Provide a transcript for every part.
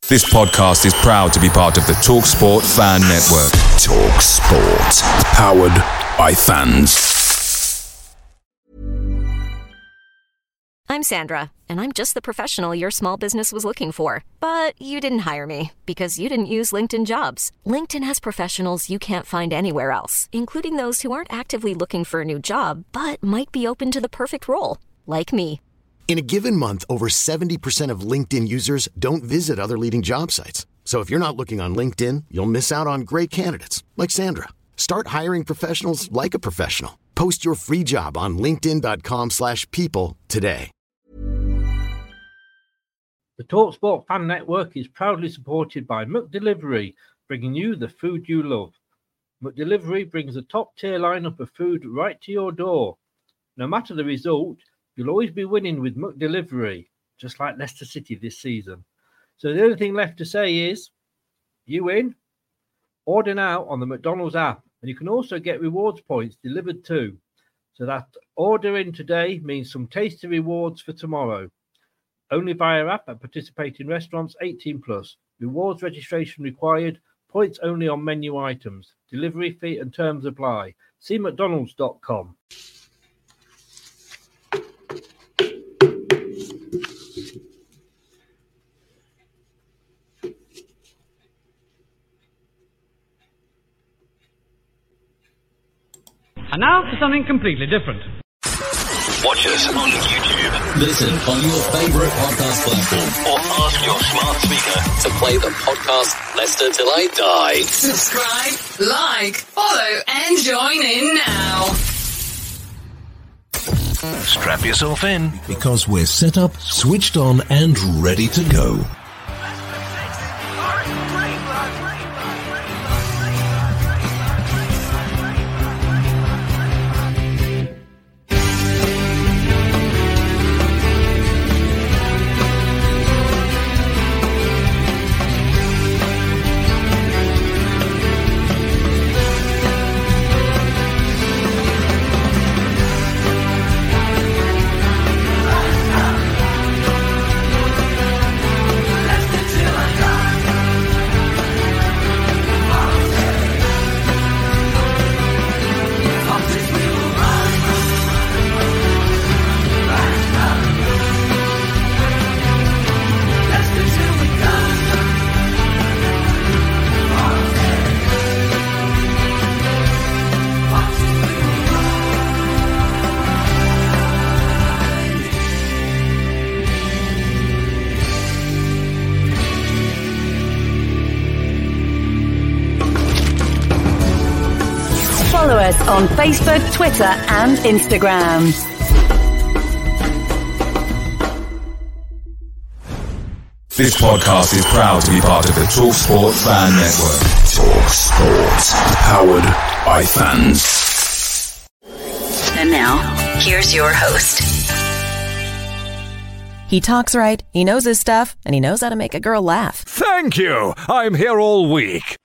This podcast is proud to be part of the TalkSport Fan Network. TalkSport. Powered by fans. I'm Sandra, and I'm just the professional your small business was looking for. But you didn't hire me because you didn't use LinkedIn Jobs. LinkedIn has professionals you can't find anywhere else, including those who aren't actively looking for a new job, but might be open to the perfect role, like me. In a given month, over 70% of LinkedIn users don't visit other leading job sites. So if you're not looking on LinkedIn, you'll miss out on great candidates like Sandra. Start hiring professionals like a professional. Post your free job on linkedin.com/people today. The TalkSport Fan Network is proudly supported by McDelivery, bringing you the food you love. McDelivery brings a top-tier lineup of food right to your door. No matter the result, you'll always be winning with McDelivery, just like Leicester City this season. So the only thing left to say is, you win. Order now on the McDonald's app, and you can also get rewards points delivered too. So that ordering today means some tasty rewards for tomorrow. Only via app at participating restaurants, 18+. Rewards registration required. Points only on menu items. Delivery fee and terms apply. See mcdonalds.com. And now for something completely different. Watch us on YouTube. Listen on your favourite podcast platform. Or ask your smart speaker to play the podcast Leicester Till I Die. Subscribe, like, follow, and join in now. Strap yourself in. Because we're set up, switched on, and ready to go. Follow us on Facebook, Twitter, and Instagram. This podcast is proud to be part of the TalkSport Fan Network. TalkSport. Powered by fans. And now, here's your host. He talks right, he knows his stuff, and he knows how to make a girl laugh. Thank you! I'm here all week.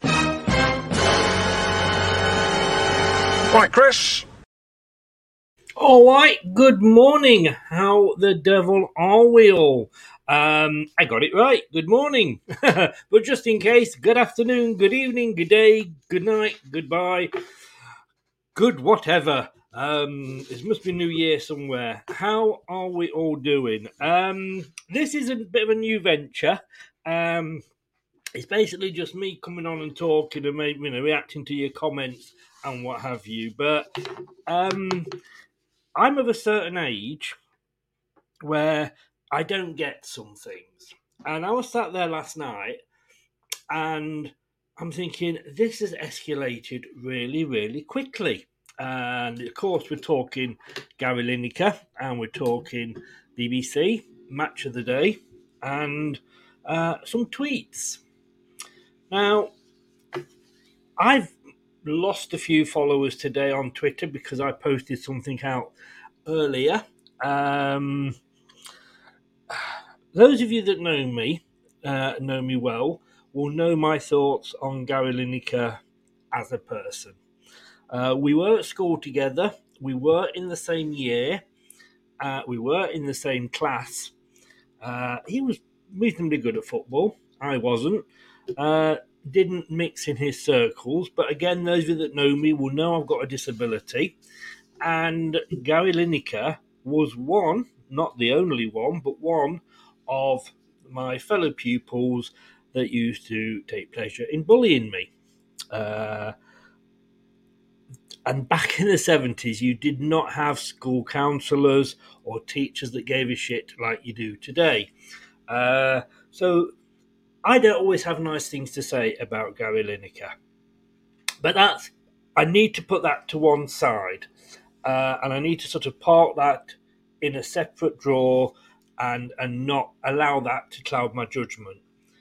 Right, Chris. All right, good morning. How the devil are we all? I got it right. Good morning. But just in case, good afternoon, good evening, good day, good night, goodbye, good whatever. It must be New Year somewhere. How are we all doing? This is a bit of a new venture. It's basically just me coming on and talking and maybe, reacting to your comments and what have you. But I'm of a certain age where I don't get some things. And I was sat there last night and I'm thinking, this has escalated really, really quickly. And of course, we're talking Gary Lineker and we're talking BBC, Match of the Day, and some tweets. Now, I've lost a few followers today on Twitter because I posted something out earlier. Those of you that know me well, will know my thoughts on Gary Lineker as a person. We were at school together. We were in the same year. We were in the same class. He was reasonably good at football. I wasn't. Didn't mix in his circles. But again, those of you that know me will know I've got a disability. And Gary Lineker was one, not the only one, but one of my fellow pupils that used to take pleasure in bullying me. And back in the 70s, you did not have school counsellors or teachers that gave a shit like you do today. So I don't always have nice things to say about Gary Lineker. But I need to put that to one side. And I need to sort of park that in a separate drawer and not allow that to cloud my judgment.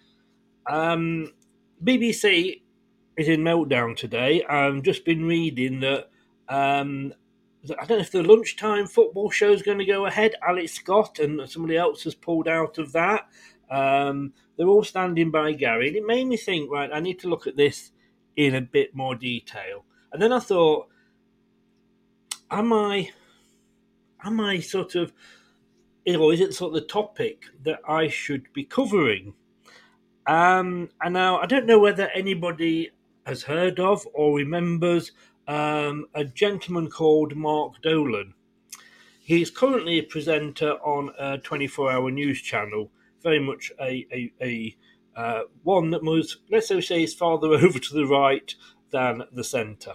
BBC is in meltdown today. I've just been reading that I don't know if the lunchtime football show is going to go ahead. Alex Scott and somebody else has pulled out of that. They're all standing by Gary. And it made me think, right, I need to look at this in a bit more detail. And then I thought, am I sort of, is it sort of the topic that I should be covering? And now I don't know whether anybody has heard of or remembers a gentleman called Mark Dolan. He's currently a presenter on a 24-hour news channel, very much a one that was, let's say, is farther over to the right than the centre.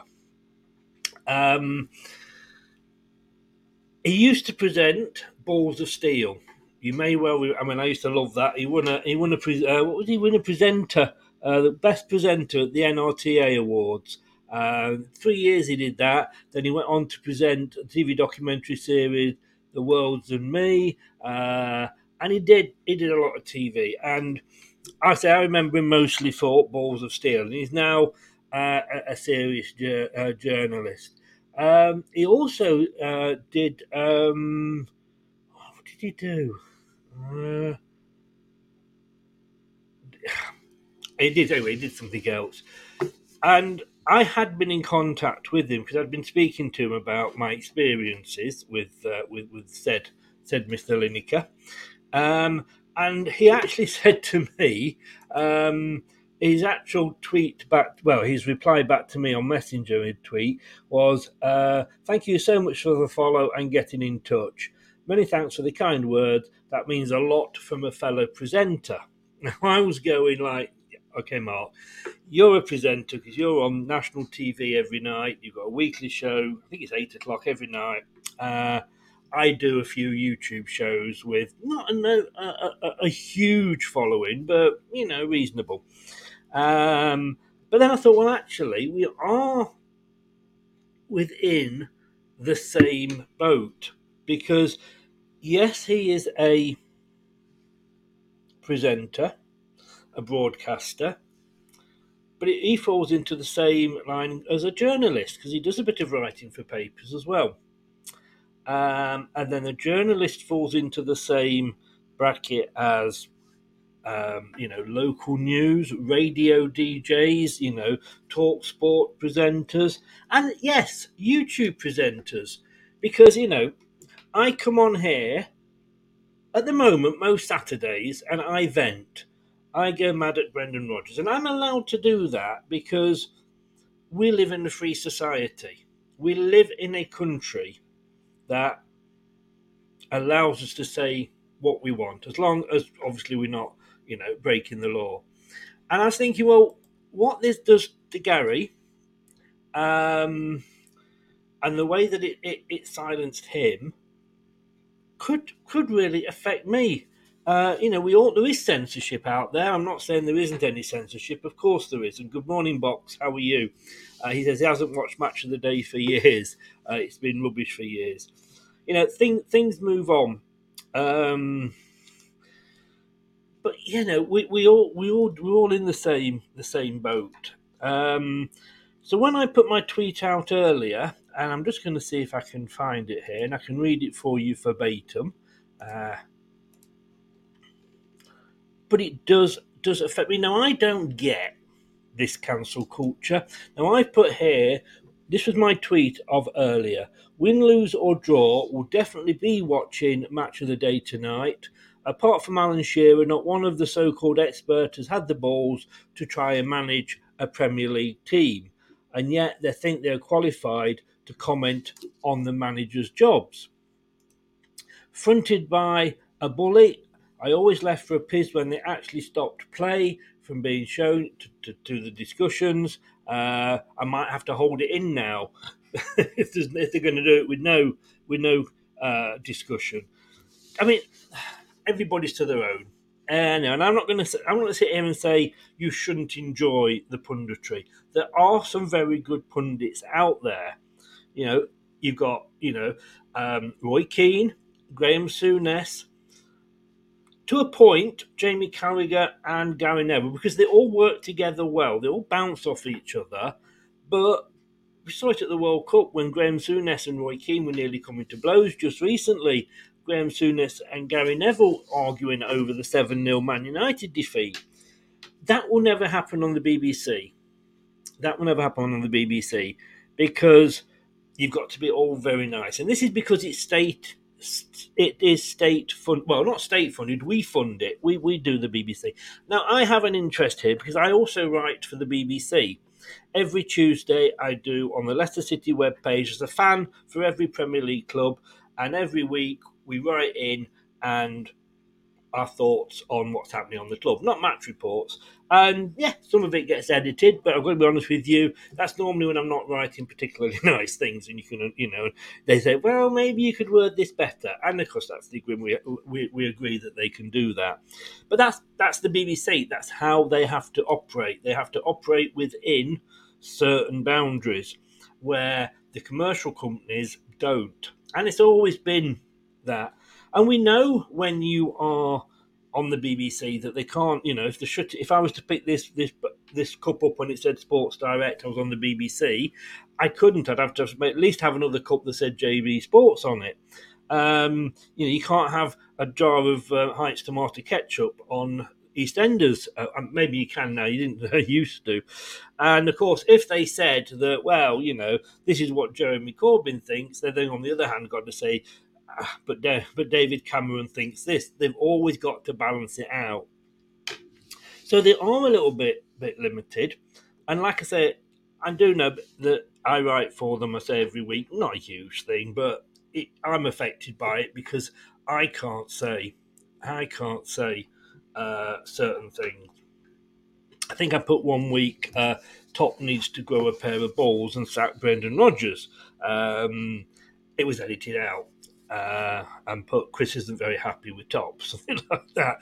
He used to present Balls of Steel. You may well, I used to love that. He won a presenter, the best presenter at the NRTA Awards. 3 years he did that. Then he went on to present a TV documentary series, The World's and Me, and he did a lot of TV. And I remember him mostly for Balls of Steel, and he's now a serious journalist. He also did. What did he do? He did something else. And I had been in contact with him because I'd been speaking to him about my experiences with said Mr. Lineker. And he actually said to me, his actual tweet back, his reply back to me on Messenger tweet was, "Thank you so much for the follow and getting in touch. Many thanks for the kind words. That means a lot from a fellow presenter." Now, I was going like, okay, Mark, you're a presenter because you're on national TV every night. You've got a weekly show. I think it's 8 o'clock every night. I do a few YouTube shows with not a huge following, but, reasonable. But then I thought, well, actually, we are within the same boat because, yes, he is a presenter, a broadcaster, but he falls into the same line as a journalist because he does a bit of writing for papers as well. And then a journalist falls into the same bracket as local news, radio DJs, talk sport presenters, and yes, YouTube presenters. Because, I come on here at the moment most Saturdays and I vent. I go mad at Brendan Rodgers. And I'm allowed to do that because we live in a free society. We live in a country that allows us to say what we want, as long as, obviously, we're not breaking the law. And I was thinking, well, what this does to Gary, and the way that it silenced him, could really affect me. There is censorship out there. I'm not saying there isn't any censorship. Of course there is. And good morning, Box. How are you? He says he hasn't watched Match of the Day for years. It's been rubbish for years. Things move on. But we're all in the same boat. So when I put my tweet out earlier, and I'm just going to see if I can find it here, and I can read it for you verbatim. But it does affect me. Now, I don't get this cancel culture. Now, I put here, this was my tweet of earlier. Win, lose or draw, will definitely be watching Match of the Day tonight. apart from Alan Shearer, not one of the so-called experts has had the balls to try and manage a Premier League team. And yet they think they're qualified to comment on the manager's jobs. Fronted by a bully, I always left for a piss when they actually stopped play from being shown to the discussions. I might have to hold it in now if they're going to do it with no discussion. I mean, everybody's to their own. And I'm not going to sit here and say you shouldn't enjoy the punditry. There are some very good pundits out there. You've got Roy Keane, Graham Souness, to a point, Jamie Carragher and Gary Neville, because they all work together well. They all bounce off each other. But we saw it at the World Cup when Graham Souness and Roy Keane were nearly coming to blows just recently. Graham Souness and Gary Neville arguing over the 7-0 Man United defeat. That will never happen on the BBC. Because you've got to be all very nice. And this is because it's state funded. Well, not state funded. We fund it. We do the BBC. Now, I have an interest here because I also write for the BBC. Every Tuesday I do on the Leicester City webpage as a fan for every Premier League club. And every week we write in and our thoughts on what's happening on the club, not match reports. And yeah, some of it gets edited, but I've got to be honest with you, that's normally when I'm not writing particularly nice things, and they say, well, maybe you could word this better. And of course, that's the agreement. We agree that they can do that. But that's the BBC. That's how they have to operate. They have to operate within certain boundaries where the commercial companies don't. And it's always been that. And we know when you are on the BBC that they can't, if I was to pick this cup up when it said Sports Direct, I was on the BBC, I couldn't. I'd have to at least have another cup that said JB Sports on it. You can't have a jar of Heinz tomato ketchup on EastEnders. Maybe you can now. You didn't used to. And of course, if they said that, well, this is what Jeremy Corbyn thinks, they're then on the other hand got to say, but David Cameron thinks this. They've always got to balance it out. So they are a little bit limited. And like I say, I do know that I write for them, I say every week, not a huge thing, but I'm affected by it because I can't say certain things. I think I put one week, Top needs to grow a pair of balls and sack Brendan Rodgers. It was edited out. And put Chris isn't very happy with Top, something like that.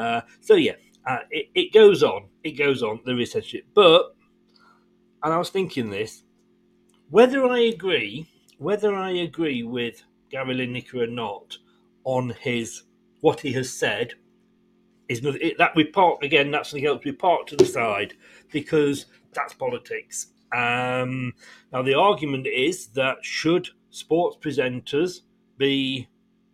It goes on. There is censorship, and I was thinking this: whether I agree with Gary Lineker or not on what he has said is that we park again. That's something else we park to the side because that's politics. Now the argument is that should sports presenters be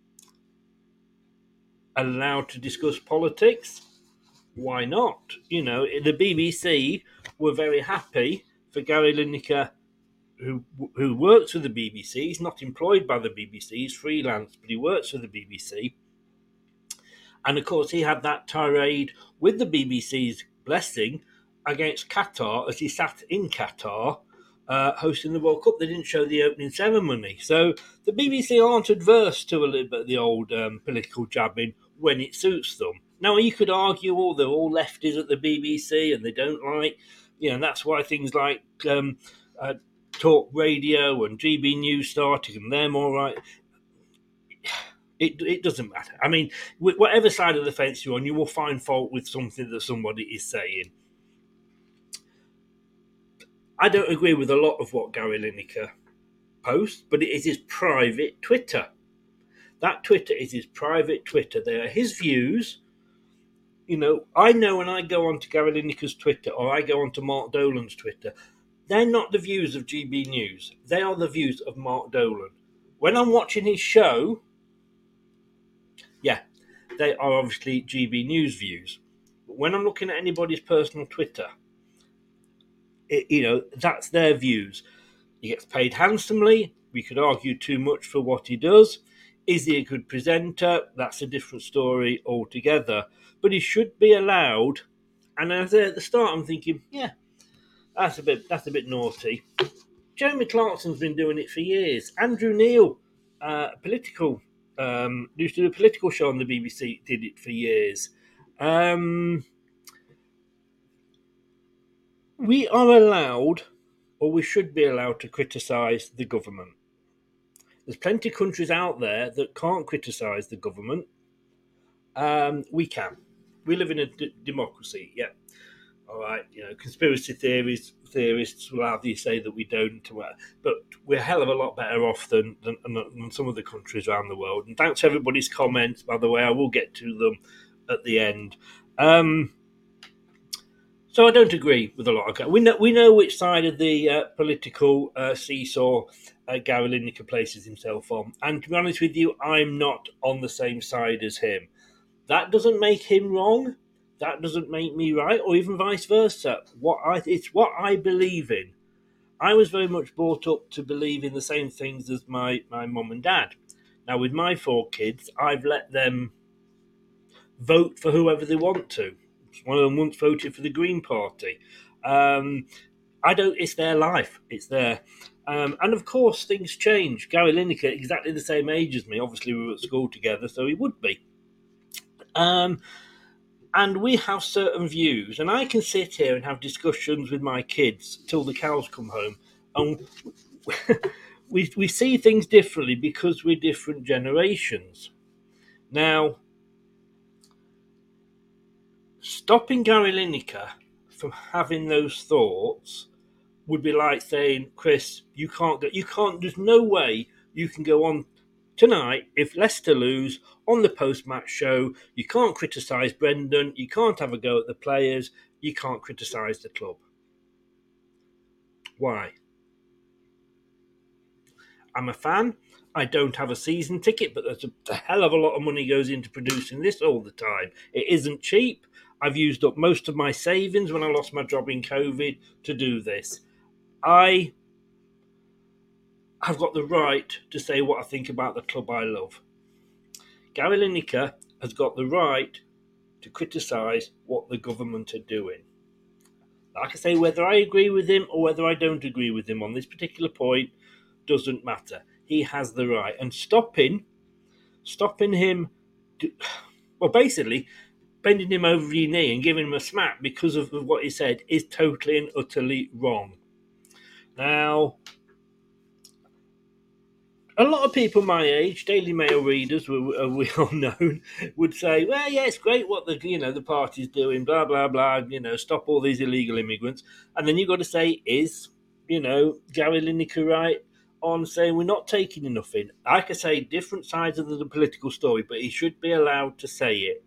allowed to discuss politics? Why not? The BBC were very happy for Gary Lineker, who works for the BBC. He's not employed by the BBC, he's freelance, but he works for the BBC. And of course, he had that tirade with the BBC's blessing against Qatar as he sat in Qatar hosting the World Cup. They didn't show the opening ceremony. So the BBC aren't adverse to a little bit of the old political jabbing when it suits them. Now, you could argue, they're all lefties at the BBC and they don't like, and that's why things like Talk Radio and GB News started and they're more right. It doesn't matter. I mean, whatever side of the fence you're on, you will find fault with something that somebody is saying. I don't agree with a lot of what Gary Lineker posts, but it is his private Twitter. That Twitter is his private Twitter. They are his views. I know when I go onto Gary Lineker's Twitter or I go onto Mark Dolan's Twitter, they're not the views of GB News. They are the views of Mark Dolan. When I'm watching his show, they are obviously GB News views. But when I'm looking at anybody's personal Twitter, that's their views. He gets paid handsomely. We could argue too much for what he does. Is he a good presenter? That's a different story altogether. But he should be allowed. And as at the start, I'm thinking, yeah, that's a bit naughty. Jeremy Clarkson's been doing it for years. Andrew Neil, used to do a political show on the BBC, did it for years. We are allowed, or we should be allowed, to criticise the government. There's plenty of countries out there that can't criticise the government. We can. We live in a democracy, yeah. All right, conspiracy theorists will have you say that we don't, but we're a hell of a lot better off than some of the countries around the world. And thanks to everybody's comments, by the way, I will get to them at the end. So I don't agree with a lot of guys. We know which side of the political seesaw Gary Lineker places himself on. And to be honest with you, I'm not on the same side as him. That doesn't make him wrong. That doesn't make me right, or even vice versa. It's what I believe in. I was very much brought up to believe in the same things as my mum and dad. Now, with my 4 kids, I've let them vote for whoever they want to. One of them once voted for the Green Party. It's their life. It's their... and of course, things change. Gary Lineker, exactly the same age as me. Obviously, we were at school together, so he would be. And we have certain views, and I can sit here and have discussions with my kids till the cows come home, and we see things differently because we're different generations. Now, stopping Gary Lineker from having those thoughts would be like saying, Chris, you can't, there's no way you can go on tonight, if Leicester lose, on the post-match show. You can't criticise Brendan, you can't have a go at the players, you can't criticise the club. Why? I'm a fan. I don't have a season ticket, but there's a hell of a lot of money goes into producing this all the time. It isn't cheap. I've used up most of my savings when I lost my job in COVID to do this. I've got the right to say what I think about the club I love. Gary Lineker has got the right to criticise what the government are doing. Like I say, whether I agree with him or whether I don't agree with him on this particular point doesn't matter. He has the right. And stopping him, basically bending him over your knee and giving him a smack because of what he said is totally and utterly wrong. Now, a lot of people my age, Daily Mail readers, we all known, would say, well, yeah, it's great what the party's doing, blah, blah, blah, stop all these illegal immigrants. And then you've got to say, is, Gary Lineker right on saying we're not taking enough in? Like I say, different sides of the political story, but he should be allowed to say it.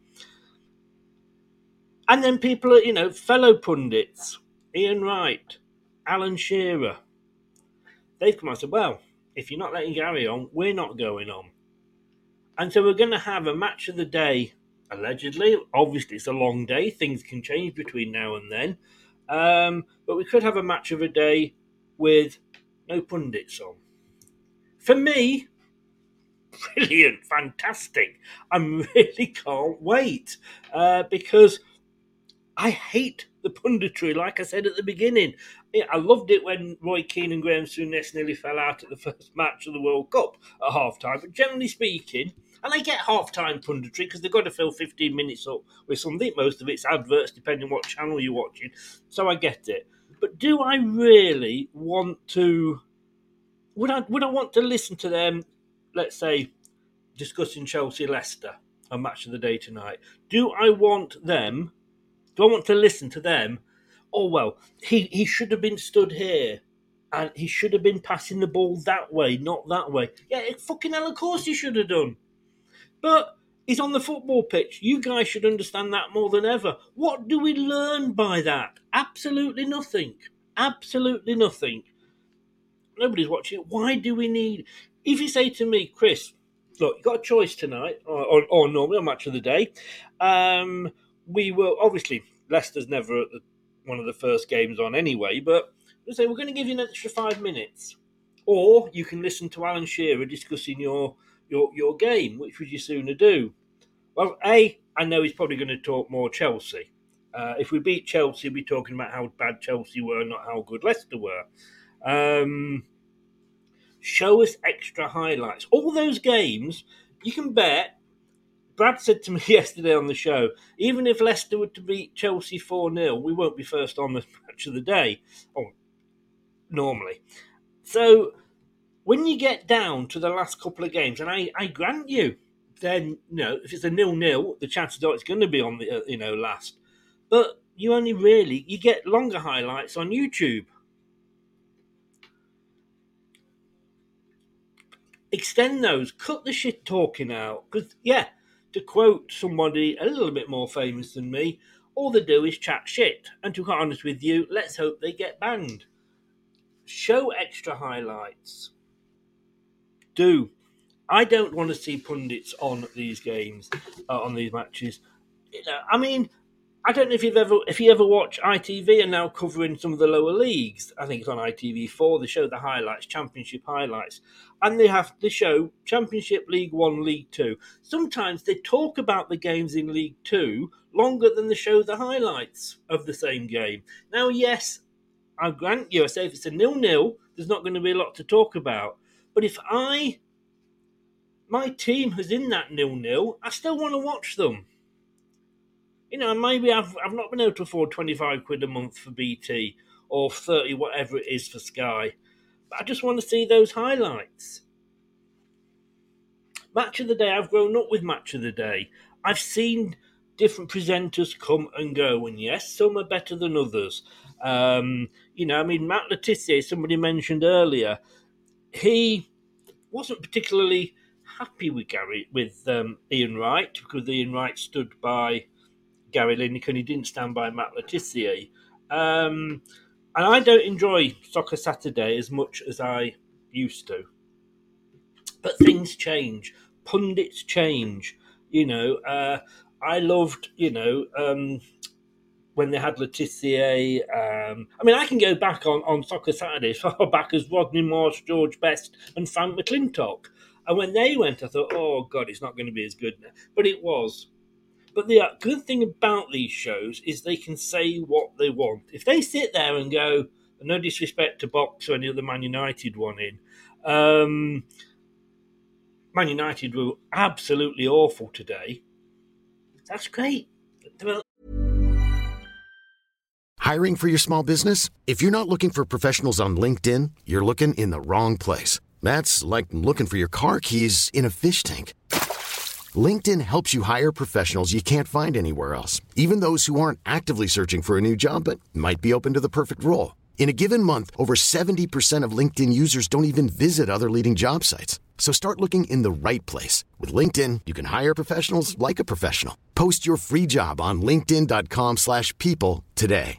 And then people are, fellow pundits, Ian Wright, Alan Shearer, they've come out and said, well, if you're not letting Gary on, we're not going on. And so we're going to have a match of the day, allegedly. Obviously, it's a long day. Things can change between now and then. But we could have a match of a day with no pundits on. For me, brilliant, fantastic. I really can't wait. Because I hate the punditry, like I said at the beginning. I loved it when Roy Keane and Graham Souness nearly fell out at the first match of the World Cup at half-time. But generally speaking, and I get half-time punditry because they've got to fill 15 minutes up with something. Most of it's adverts, depending on what channel you're watching. So I get it. But do I really want to... Would I want to listen to them, let's say, discussing Chelsea-Leicester, a match of the day tonight? Do I want to listen to them? Oh, well, he should have been stood here and he should have been passing the ball that way, not that way. Yeah, fucking hell, of course he should have done. But he's on the football pitch. You guys should understand that more than ever. What do we learn by that? Absolutely nothing. Absolutely nothing. Nobody's watching. Why do we need... If you say to me, Chris, look, you've got a choice tonight, or normally on Match of the Day. We will, obviously, Leicester's never at one of the first games on anyway, but we'll say we're going to give you an extra 5 minutes. Or you can listen to Alan Shearer discussing your your game. Which would you sooner do? Well, I know he's probably going to talk more Chelsea. If we beat Chelsea, we'll be talking about how bad Chelsea were, not how good Leicester were. Show us extra highlights. All those games, you can bet. Brad said to me yesterday on the show, even if Leicester were to beat Chelsea 4-0, we won't be first on the match of the day, normally. So when you get down to the last couple of games, and I grant you, then if it's a 0-0, the chances are it's going to be on the last. But you get longer highlights on YouTube. Extend those, cut the shit talking out. Because, to quote somebody a little bit more famous than me, all they do is chat shit. And to be quite honest with you, let's hope they get banned. Show extra highlights. I don't want to see pundits on these games, on these matches. I don't know if you ever watch ITV are now covering some of the lower leagues. I think it's on ITV4. They show the highlights, Championship highlights, and they show Championship, League 1, League 2. Sometimes they talk about the games in League 2 longer than they show the highlights of the same game. Now, yes, I grant you, I say if it's a 0-0, there's not going to be a lot to talk about. But if my team is in that 0-0, I still want to watch them. Maybe I've not been able to afford 25 quid a month for BT or 30, whatever it is for Sky. But I just want to see those highlights. Match of the Day, I've grown up with Match of the Day. I've seen different presenters come and go, and yes, some are better than others. Matt Le Tissier, somebody mentioned earlier, he wasn't particularly happy with Ian Wright, because Ian Wright stood by Gary Lineker and he didn't stand by Matt Le Tissier. And I don't enjoy Soccer Saturday as much as I used to. But things change. Pundits change. I loved, when they had Le Tissier. I can go back on Soccer Saturday as far back as Rodney Morse, George Best and Frank McClintock. And when they went, I thought, oh, God, it's not going to be as good now. But it was. But the good thing about these shows is they can say what they want. If they sit there and go, no disrespect to Box or any other Man United one in, Man United were absolutely awful today. That's great. Hiring for your small business? If you're not looking for professionals on LinkedIn, you're looking in the wrong place. That's like looking for your car keys in a fish tank. LinkedIn helps you hire professionals you can't find anywhere else, even those who aren't actively searching for a new job but might be open to the perfect role. In a given month, over 70% of LinkedIn users don't even visit other leading job sites. So start looking in the right place. With LinkedIn, you can hire professionals like a professional. Post your free job on linkedin.com/people today.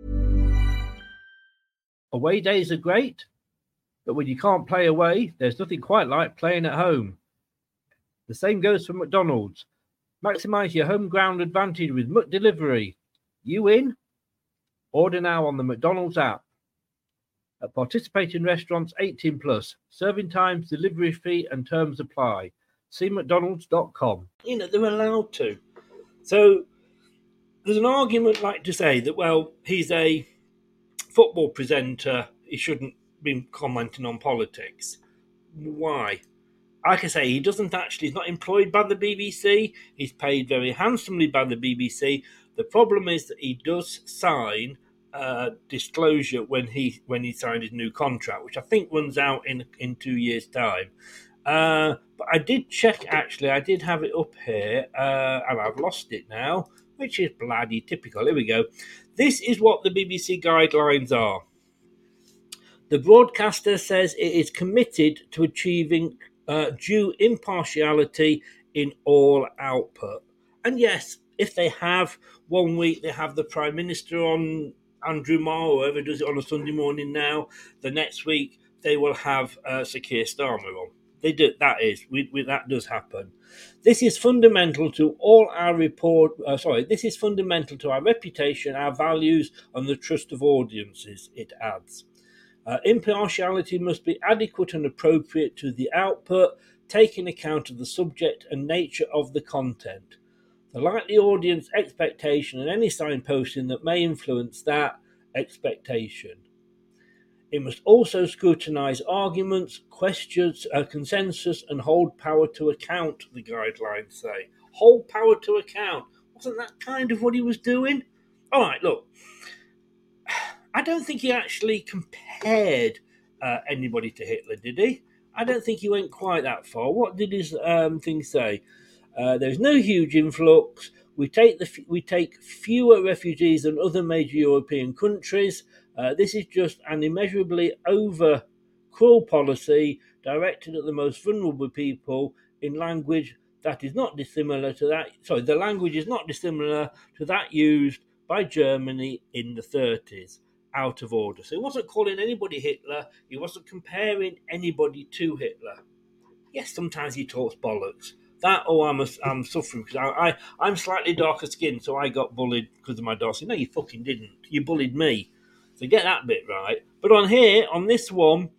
Away days are great, but when you can't play away, there's nothing quite like playing at home. The same goes for McDonald's. Maximise your home ground advantage with McDelivery. You in? Order now on the McDonald's app. At participating restaurants, 18 plus. Serving times, delivery fee and terms apply. See mcdonalds.com. They're allowed to. So there's an argument like to say that, well, he's a football presenter. He shouldn't be commenting on politics. Why? Like I say, he's not employed by the BBC. He's paid very handsomely by the BBC. The problem is that he does sign disclosure when he signed his new contract, which I think runs out in 2 years' time. But I did check, actually. I did have it up here, and I've lost it now, which is bloody typical. Here we go. This is what the BBC guidelines are. The broadcaster says it is committed to achieving due impartiality in all output. And yes, if they have 1 week, they have the Prime Minister on, Andrew Marr, or whoever does it on a Sunday morning now. The next week, they will have Sir Keir Starmer on. They do. That does happen. This is fundamental to all our This is fundamental to our reputation, our values, and the trust of audiences. It adds. Impartiality must be adequate and appropriate to the output. taking account of the subject and nature of the content, the likely audience expectation, and any signposting that may influence that expectation. It must also scrutinise arguments, questions, consensus, and hold power to account, the guidelines say. Hold power to account. Wasn't that kind of what he was doing? All right, look. I don't think he actually compared anybody to Hitler, did he? I don't think he went quite that far. What did his thing say? There's no huge influx. We take fewer refugees than other major European countries. This is just an immeasurably over cruel policy directed at the most vulnerable people in language that is not dissimilar to that. Sorry, the language is not dissimilar to that used by Germany in the 30s. Out of order. So he wasn't calling anybody Hitler. He wasn't comparing anybody to Hitler. Yes, sometimes he talks bollocks. That, I'm suffering because I'm slightly darker skinned, so I got bullied because of my dark skin. No, you fucking didn't. You bullied me. So get that bit right. But on here, on this one,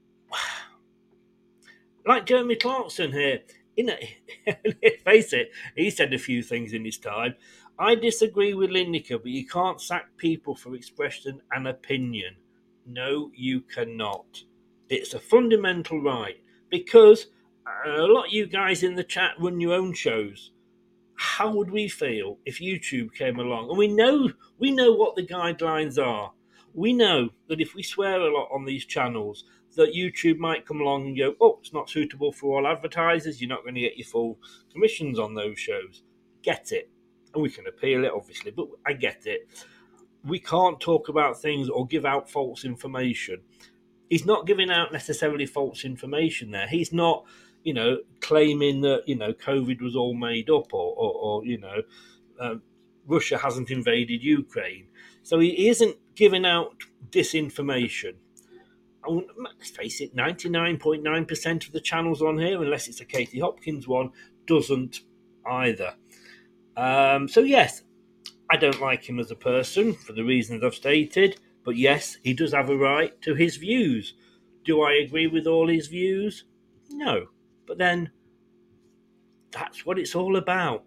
like Jeremy Clarkson here, face it, he said a few things in his time. I disagree with Lineker, but you can't sack people for expressing an opinion. No, you cannot. It's a fundamental right, because a lot of you guys in the chat run your own shows. How would we feel if YouTube came along? And we know what the guidelines are. We know that if we swear a lot on these channels, that YouTube might come along and go, oh, it's not suitable for all advertisers. You're not going to get your full commissions on those shows. Get it. And we can appeal it, obviously, but I get it. We can't talk about things or give out false information. He's not giving out necessarily false information there. He's not, claiming that, COVID was all made up or Russia hasn't invaded Ukraine. So he isn't giving out disinformation. Let's face it, 99.9% of the channels on here, unless it's a Katie Hopkins one, doesn't either. So yes, I don't like him as a person for the reasons I've stated, but yes, he does have a right to his views. Do I agree with all his views? No. But then, that's what it's all about.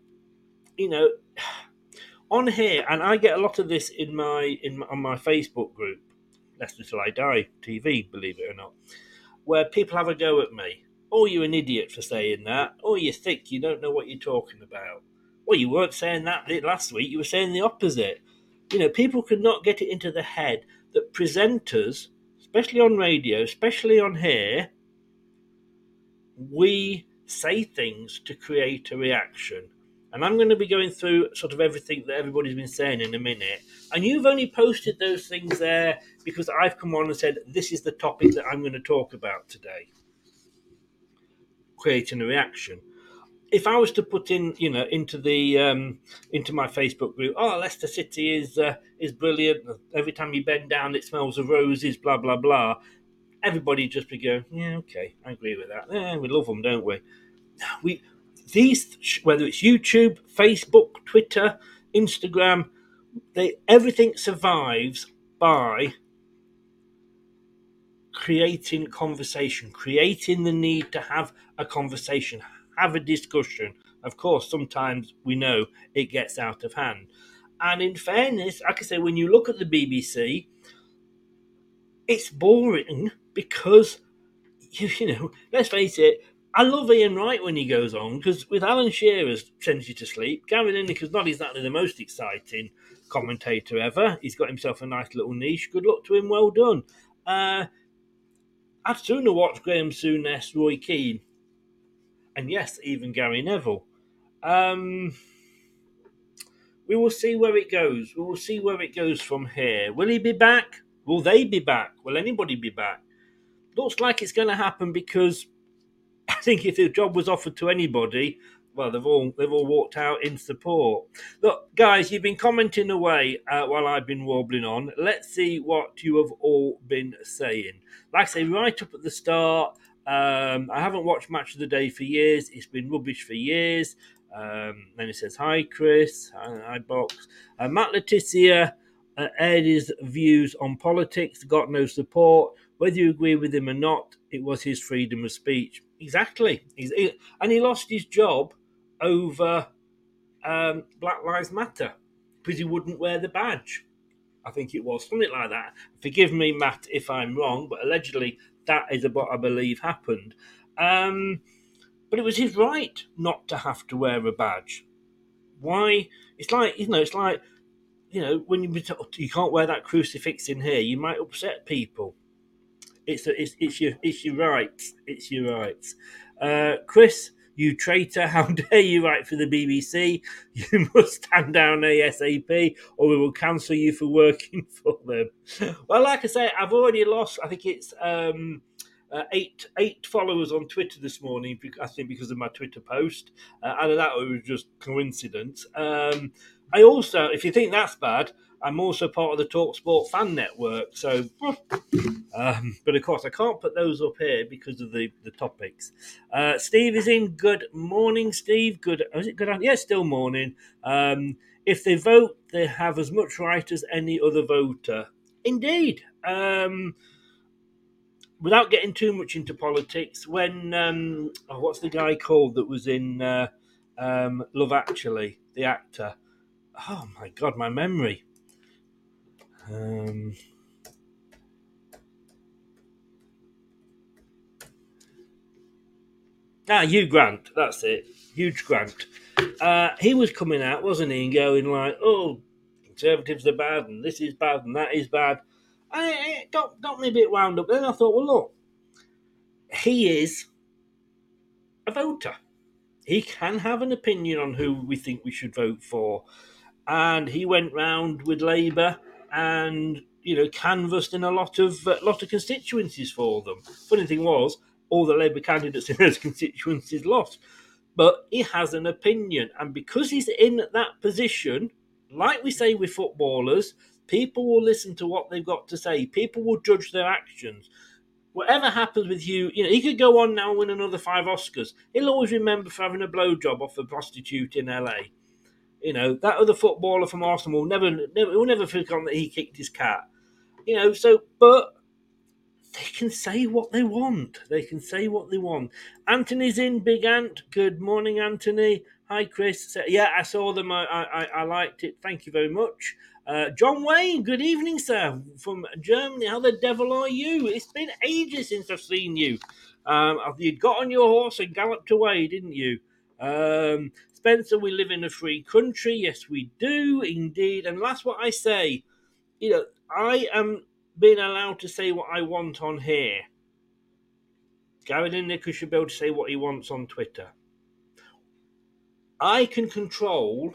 On here, and I get a lot of this on my Facebook group, Leicester Till I Die TV, believe it or not, where people have a go at me. Oh, you're an idiot for saying that. Oh, you're thick, you don't know what you're talking about. Well, you weren't saying that last week, you were saying the opposite. People could not get it into the head that presenters, especially on radio, especially on here, we say things to create a reaction. And I'm going to be going through sort of everything that everybody's been saying in a minute. And you've only posted those things there because I've come on and said, this is the topic that I'm going to talk about today. Creating a reaction. If I was to put in, into my Facebook group, oh, Leicester City is brilliant. Every time you bend down, it smells of roses, blah, blah, blah. Everybody just be going, yeah, okay, I agree with that. Yeah, we love them, don't we? These, whether it's YouTube, Facebook, Twitter, Instagram, everything survives by creating conversation, creating the need to have a conversation, have a discussion. Of course, sometimes we know it gets out of hand. And in fairness, like I say, when you look at the BBC, it's boring because, let's face it, I love Ian Wright when he goes on, because with Alan Shearer sends you to sleep, Gary Lineker's not exactly the most exciting commentator ever. He's got himself a nice little niche. Good luck to him, well done. I'd sooner watch Graham Souness, Roy Keane, and yes, even Gary Neville. We will see where it goes. We will see where it goes from here. Will he be back? Will they be back? Will anybody be back? Looks like it's going to happen, because I think if the job was offered to anybody, well, they've all walked out in support. Look, guys, you've been commenting away while I've been warbling on. Let's see what you have all been saying. Like I say, right up at the start, I haven't watched Match of the Day for years. It's been rubbish for years. Then it says, hi, Chris. Hi, Box. Matt Letizia aired his views on politics, got no support. Whether you agree with him or not, it was his freedom of speech. Exactly. And he lost his job over Black Lives Matter because he wouldn't wear the badge. I think it was something like that. Forgive me, Matt, if I'm wrong, but allegedly that is what I believe happened. But it was his right not to have to wear a badge. Why? It's like when you can't wear that crucifix in here, you might upset people. It's your rights. It's your rights. Chris, you traitor! How dare you write for the BBC? You must stand down ASAP, or we will cancel you for working for them. Well, like I say, I've already lost. I think it's 8 followers on Twitter this morning. I think because of my Twitter post. Either that or it was just coincidence. I also, if you think that's bad, I'm also part of the TalkSport fan network. So, but of course, I can't put those up here because of the topics. Steve is in. Good morning, Steve. Good. Is it good? Yeah, still morning. If they vote, they have as much right as any other voter. Indeed. Without getting too much into politics, when what's the guy called that was in Love Actually, the actor? Oh my God, my memory. Hugh Grant, that's it. Hugh Grant. He was coming out, wasn't he, and going like, "Oh, Conservatives are bad, and this is bad, and that is bad." It got me a bit wound up. Then I thought, well, look, he is a voter. He can have an opinion on who we think we should vote for. And he went round with Labour and, canvassed in a lot of constituencies for them. Funny thing was, all the Labour candidates in those constituencies lost. But he has an opinion. And because he's in that position, like we say with footballers, people will listen to what they've got to say. People will judge their actions. Whatever happens with you, he could go on now and win another 5 Oscars. He'll always remember for having a blowjob off a prostitute in LA. That other footballer from Arsenal will never forget that he kicked his cat. But they can say what they want. Anthony's in, Big Ant. Good morning, Anthony. Hi, Chris. Yeah, I saw them. I liked it. Thank you very much. John Wayne, good evening, sir, from Germany. How the devil are you? It's been ages since I've seen you. You got on your horse and galloped away, didn't you? Spencer, we live in a free country. Yes, we do, indeed. And that's what I say. I am being allowed to say what I want on here. Gary Lineker should be able to say what he wants on Twitter. I can control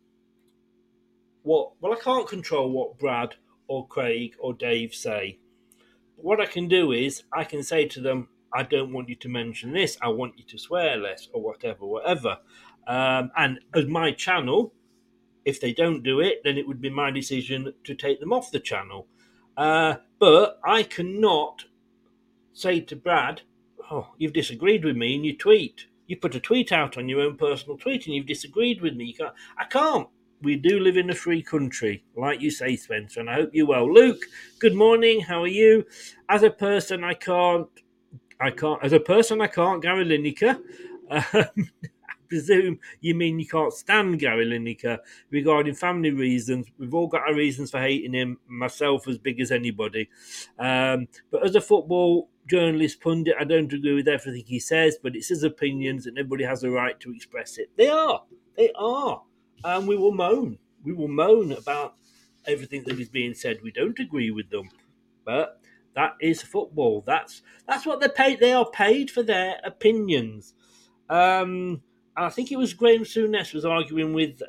I can't control what Brad or Craig or Dave say. But what I can do is I can say to them, I don't want you to mention this. I want you to swear less or whatever. And as my channel, if they don't do it, then it would be my decision to take them off the channel. But I cannot say to Brad, oh, you've disagreed with me in your tweet. You put a tweet out on your own personal tweet and you've disagreed with me. I can't. We do live in a free country, like you say, Spencer, and I hope you're well. Luke, good morning. How are you? As a person, I can't. As a person, I can't. Gary Lineker. I presume you mean you can't stand Gary Lineker regarding family reasons. We've all got our reasons for hating him, myself as big as anybody. But as a football journalist pundit, I don't agree with everything he says, but it's his opinions and everybody has a right to express it. They are. And we will moan. We will moan about everything that is being said. We don't agree with them. But that is football. That's what they're paid. They are paid for their opinions. And I think it was Graham Souness was arguing with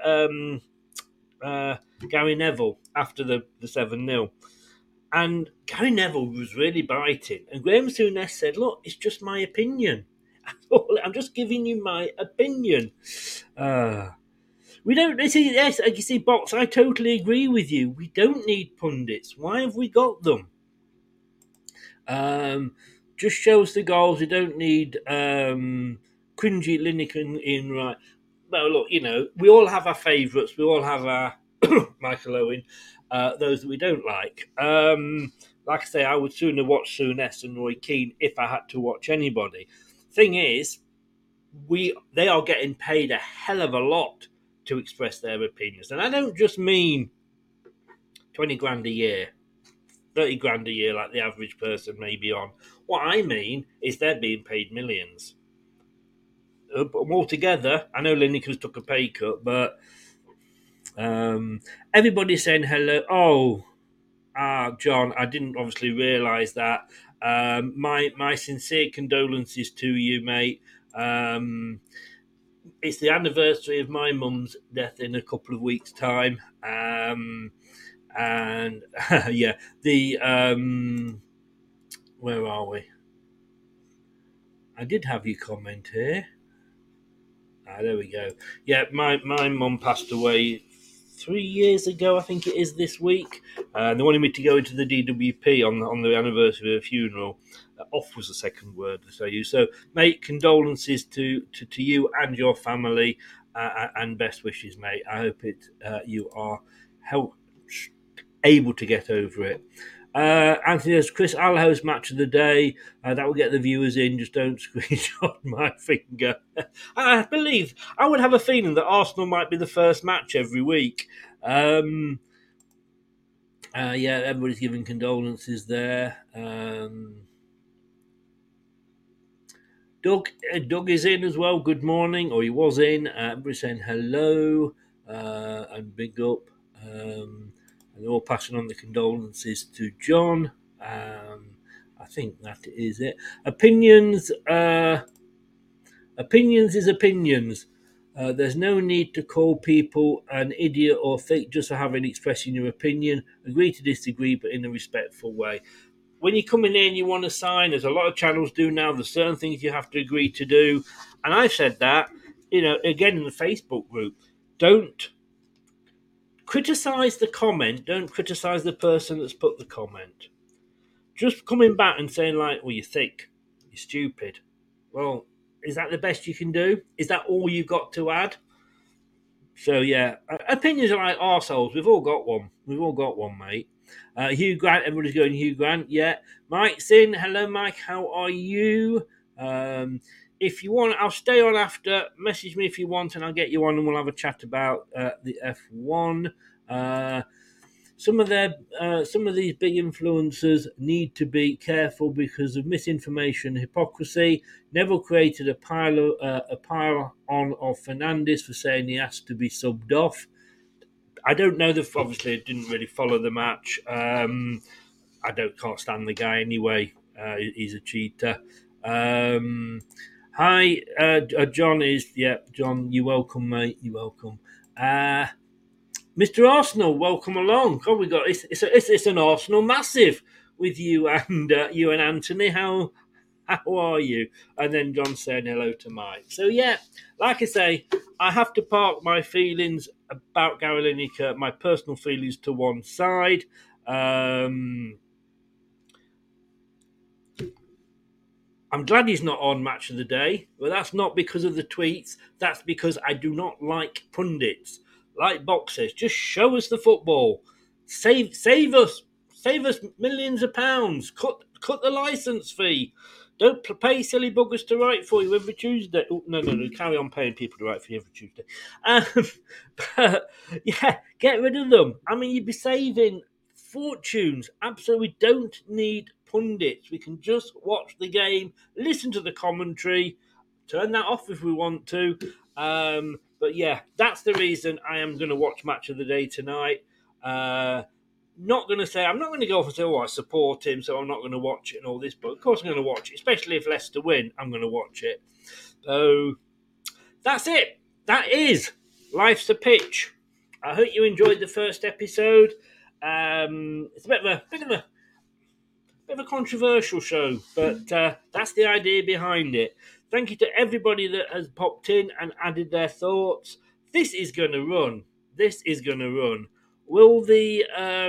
Gary Neville after the 7-0. And Gary Neville was really biting. And Graham Souness said, look, it's just my opinion. I'm just giving you my opinion. We don't see, yes, you see, Box, I totally agree with you. We don't need pundits. Why have we got them? Just shows the goals. We don't need cringy Lineker in right. Well, look, we all have our favourites. We all have our Michael Owen, those that we don't like. Like I say, I would sooner watch Souness and Roy Keane if I had to watch anybody. Thing is, they are getting paid a hell of a lot to express their opinions. And I don't just mean 20 grand a year, 30 grand a year like the average person may be on. What I mean is they're being paid millions. Altogether, I know Lineker's took a pay cut, but everybody's saying hello. Oh, John, I didn't obviously realise that. My sincere condolences to you, mate. It's the anniversary of my mum's death in a couple of weeks' time. And yeah, where are we? I did have your comment here. There we go. Yeah, my mum passed away 3 years ago, I think it is this week. They wanted me to go into the DWP on the anniversary of her funeral. Off was the second word that I used. So, mate, condolences to you and your family, and best wishes, mate. I hope you are able to get over it. Anthony says, Chris Alho's match of the day. That will get the viewers in. Just don't screenshot my finger. I would have a feeling that Arsenal might be the first match every week. Yeah, everybody's giving condolences there. Doug is in as well. Good morning, or he was in. Everybody's saying hello and big up. And they're all passing on the condolences to John. I think that is it. Opinions is opinions. There's no need to call people an idiot or fake just for expressing your opinion. Agree to disagree, but in a respectful way. When you come in here and you want to sign, as a lot of channels do now, there's certain things you have to agree to do. And I've said that, again in the Facebook group, don't criticise the comment, don't criticise the person that's put the comment. Just coming back and saying like, well, you're thick, you're stupid. Well, is that the best you can do? Is that all you've got to add? So, yeah, opinions are like arseholes. We've all got one. We've all got one, mate. Hugh Grant, everybody's going Hugh Grant, yeah. Mike's in. Hello, Mike, how are you? If you want, I'll stay on after. Message me if you want, and I'll get you on, and we'll have a chat about the F1. Some of these big influencers need to be careful because of misinformation, hypocrisy. Neville created a pile on of Fernandes for saying he has to be subbed off. I don't know. Obviously, I didn't really follow the match. Can't stand the guy anyway. He's a cheater. Hi, John is, yeah, John, you're welcome, mate, you're welcome. Mr. Arsenal, welcome along. God, it's an Arsenal massive with you and Anthony. How are you? And then John saying hello to Mike. So yeah, like I say, I have to park my feelings about Gary Lineker, my personal feelings to one side. I'm glad he's not on Match of the Day, but that's not because of the tweets. That's because I do not like pundits. Like Box says, just show us the football. Save us millions of pounds. Cut the licence fee. Don't pay silly buggers to write for you every Tuesday. Oh, no, carry on paying people to write for you every Tuesday. But, yeah, get rid of them. I mean, you'd be saving fortunes. Absolutely don't need pundits. We can just watch the game, listen to the commentary, turn that off if we want to. But yeah, that's the reason I am going to watch Match of the Day tonight. I'm not going to go off and say, I support him, so I'm not going to watch it and all this. But of course I'm going to watch it, especially if Leicester win, I'm going to watch it. So that's it. That is Life's a Pitch. I hope you enjoyed the first episode. It's a bit of a controversial show, but that's the idea behind it. Thank you to everybody that has popped in and added their thoughts. This is going to run. Will the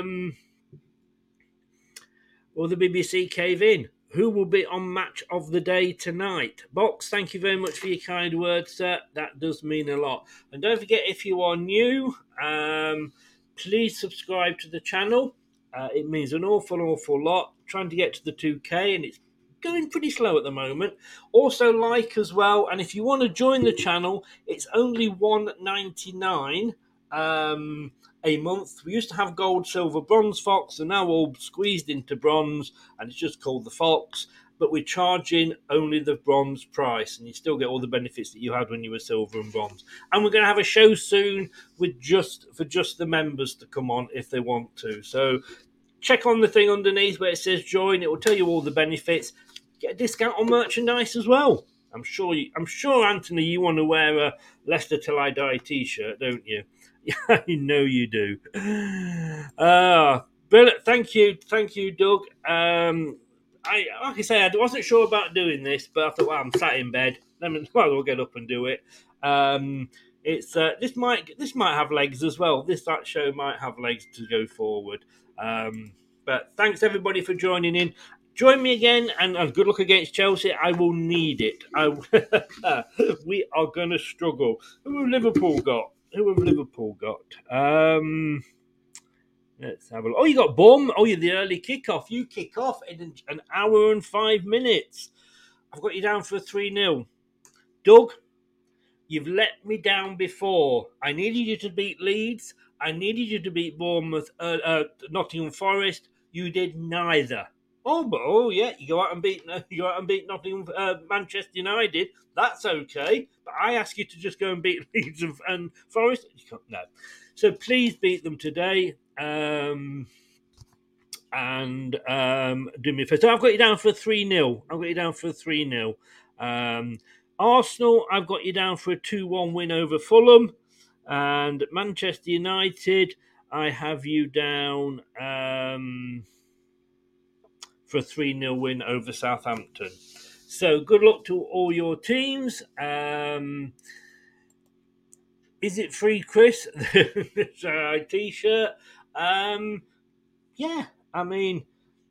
BBC cave in? Who will be on Match of the Day tonight? Box, thank you very much for your kind words, sir. That does mean a lot. And don't forget, if you are new, please subscribe to the channel. It means an awful lot. Trying to get to the 2K, and it's going pretty slow at the moment. Also like as well, and if you want to join the channel, it's only $1.99 a month. We used to have gold, silver, bronze Fox, and now all squeezed into bronze, and it's just called the Fox. But we're charging only the bronze price, and you still get all the benefits that you had when you were silver and bronze. And we're going to have a show soon with just the members to come on if they want to. So check on the thing underneath where it says join. It will tell you all the benefits. Get a discount on merchandise as well. I'm sure, Anthony, you want to wear a Leicester Till I Die t-shirt, don't you? I know you do. Brilliant. Thank you, Doug. Like I say, I wasn't sure about doing this, but I thought, well, I'm sat in bed. Let me well get up and do it. It's this might have legs as well. That show might have legs to go forward. But thanks everybody for joining in. Join me again, and good luck against Chelsea. I will need it. We are going to struggle. Who have Liverpool got? Let's have a look. Oh, you got Bournemouth. Oh, you're the early kickoff. You kick off in an hour and 5 minutes. I've got you down for a 3-0. Doug, you've let me down before. I needed you to beat Leeds. I needed you to beat Bournemouth, Nottingham Forest. You did neither. Yeah, you go out and beat Nottingham, Manchester United. That's okay. But I ask you to just go and beat Leeds and Forest. You can't, no. So please beat them today. Do me a favor. So I've got you down for a 3-0. Arsenal, I've got you down for a 2-1 win over Fulham. And Manchester United, I have you down for a 3-0 win over Southampton. So good luck to all your teams. Is it free, Chris? The t-shirt. Yeah, I mean,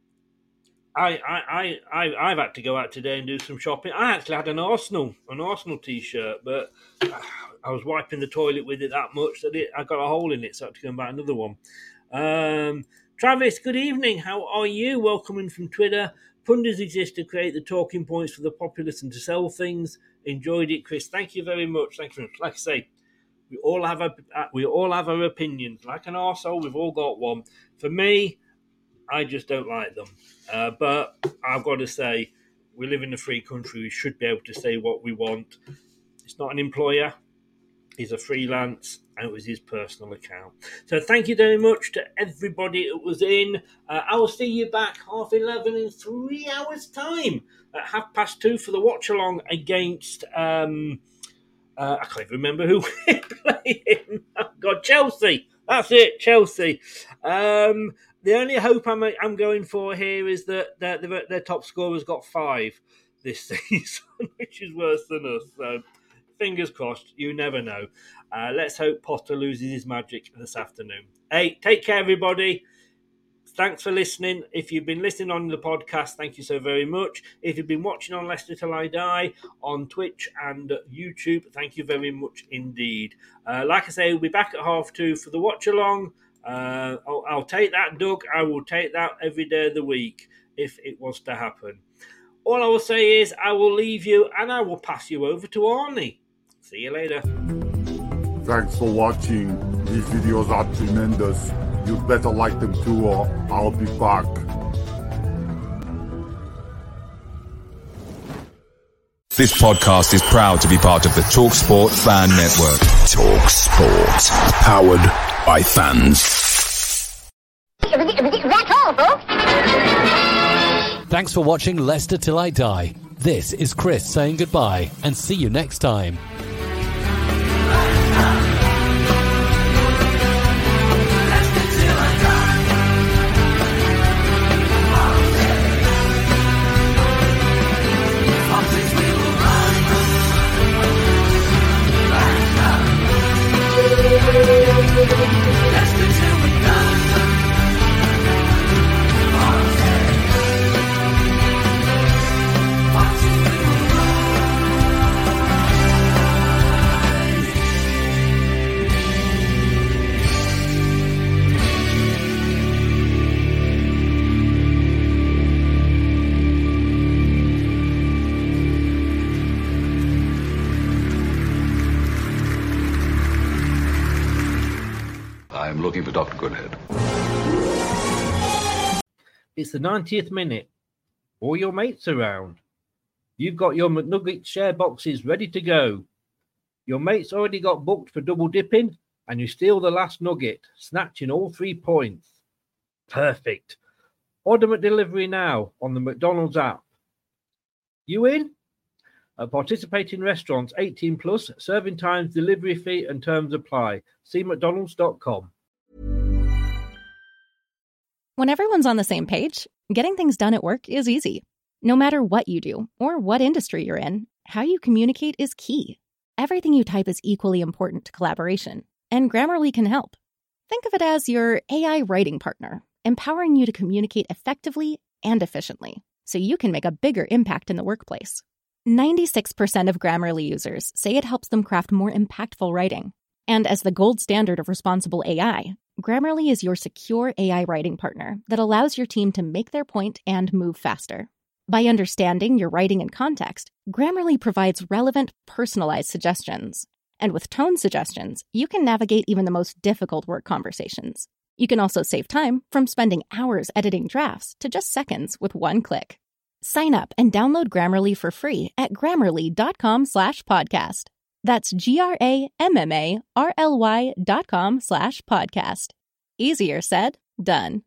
I've had to go out today and do some shopping. I actually had an Arsenal t-shirt, but I was wiping the toilet with it that much that I got a hole in it, so I had to go and buy another one. Travis, good evening. How are you? Welcome in from Twitter. Pundits exist to create the talking points for the populace and to sell things. Enjoyed it, Chris. Thank you very much. Thank you. Like I say, we all have our opinions. Like an arsehole, we've all got one. For me, I just don't like them. But I've got to say, we live in a free country. We should be able to say what we want. It's not an employer. He's a freelance, and it was his personal account. So thank you very much to everybody that was in. I will see you back 11:30 in 3 hours' time at 2:30 for the watch-along against... I can't even remember who we're playing. Oh, God, Chelsea. That's it, Chelsea. The only hope I'm going for here is that their top scorer's got 5 this season, which is worse than us. So fingers crossed. You never know. Let's hope Potter loses his magic this afternoon. Hey, take care, everybody. Thanks for listening. If you've been listening on the podcast, thank you so very much. If you've been watching on Leicester Till I Die on Twitch and YouTube, thank you very much indeed. Like I say, we'll be back at 2:30 for the watch-along. I'll take that, Doug. I will take that every day of the week if it was to happen. All I will say is I will leave you and I will pass you over to Arnie. See you later. Thanks for watching. These videos are tremendous. You better like them too, or I'll be back. This podcast is proud to be part of the TalkSport Fan Network. TalkSport. Powered by fans. That's all, folks. Thanks for watching Leicester Till I Die. This is Chris saying goodbye and see you next time. to Dr. Goodhead. It's the 90th minute. All your mates around. You've got your McNugget share boxes ready to go. Your mates already got booked for double dipping, and you steal the last nugget, snatching all 3 points. Perfect. Order McDelivery now on the McDonald's app. You in? At participating restaurants, 18 plus, serving times, delivery fee and terms apply. See mcdonalds.com. When everyone's on the same page, getting things done at work is easy. No matter what you do or what industry you're in, how you communicate is key. Everything you type is equally important to collaboration, and Grammarly can help. Think of it as your AI writing partner, empowering you to communicate effectively and efficiently, so you can make a bigger impact in the workplace. 96% of Grammarly users say it helps them craft more impactful writing. And as the gold standard of responsible AI, Grammarly is your secure AI writing partner that allows your team to make their point and move faster. By understanding your writing in context, Grammarly provides relevant, personalized suggestions. And with tone suggestions, you can navigate even the most difficult work conversations. You can also save time from spending hours editing drafts to just seconds with one click. Sign up and download Grammarly for free at Grammarly.com/podcast. That's GRAMMARLY.com/podcast. Easier said, done.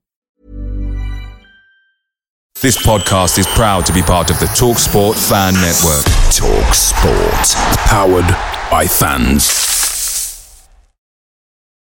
This podcast is proud to be part of the TalkSport Fan Network. TalkSport. Powered by fans.